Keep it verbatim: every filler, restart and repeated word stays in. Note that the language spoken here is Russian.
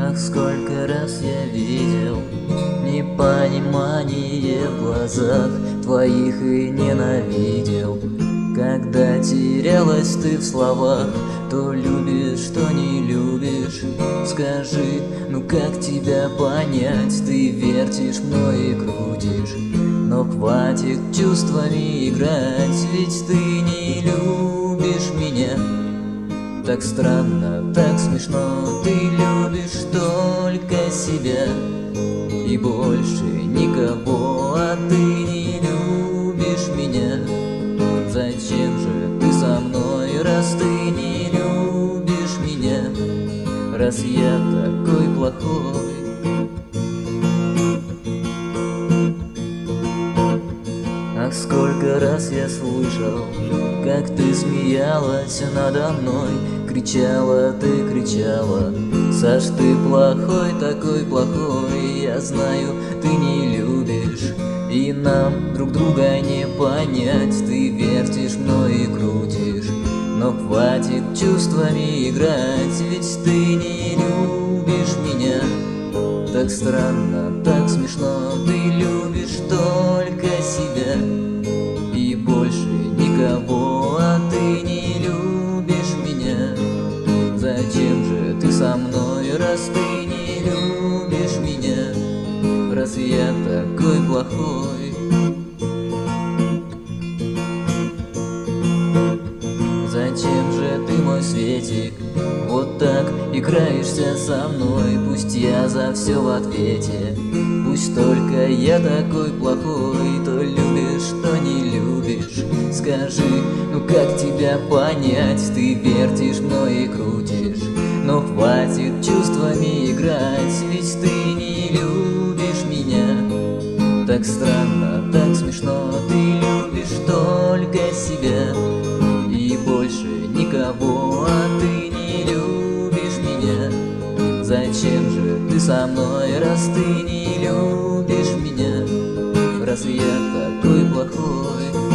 Ах, сколько раз я видел непонимание в глазах твоих и ненавидел. Когда терялась ты в словах, то любишь, то не любишь. Скажи, ну как тебя понять? Ты вертишь мной и крутишь, но хватит чувствами играть, ведь ты не любишь меня. Так странно, так смешно, ты любишь только себя и больше никого, а ты не любишь меня. Зачем же ты со мной, раз ты не любишь меня, раз я такой плохой? Ах, сколько раз я слышал, как ты смеялась надо мной, кричала ты, кричала: Саш, ты плохой, такой плохой. Я знаю, ты не любишь, и нам друг друга не понять. Ты вертишь мной и крутишь, но хватит чувствами играть, ведь ты не любишь меня. Так странно, так смешно, ты любишь только себя и больше никого, а ты не любишь меня. Зачем же ты со мной, раз ты не любишь меня, раз я такой плохой? Зачем же ты, мой светик, вот так играешься со мной? Пусть я за все в ответе, пусть только я такой плохой. То любишь, то не любишь. Скажи, ну как тебя понять? Ты вертишь мной и крутишь, но хватит чувствами играть, ведь ты не любишь меня. Так странно, так смешно, ты любишь только себя и больше никого, а ты не любишь меня. Зачем же ты со мной, раз ты не любишь меня, раз я такой плохой?